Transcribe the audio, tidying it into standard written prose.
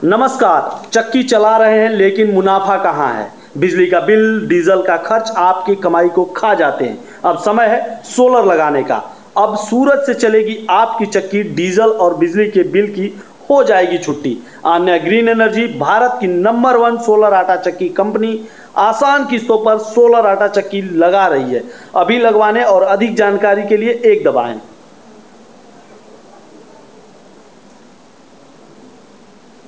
नमस्कार। चक्की चला रहे हैं लेकिन मुनाफा कहाँ है। बिजली का बिल, डीजल का खर्च आपकी कमाई को खा जाते हैं। अब समय है सोलर लगाने का। अब सूरज से चलेगी आपकी चक्की, डीजल और बिजली के बिल की हो जाएगी छुट्टी। आन्या ग्रीन एनर्जी, भारत की नंबर 1 सोलर आटा चक्की कंपनी, आसान किस्तों पर सोलर आटा चक्की लगा रही है। अभी लगवाने और अधिक जानकारी के लिए एक दबाएं।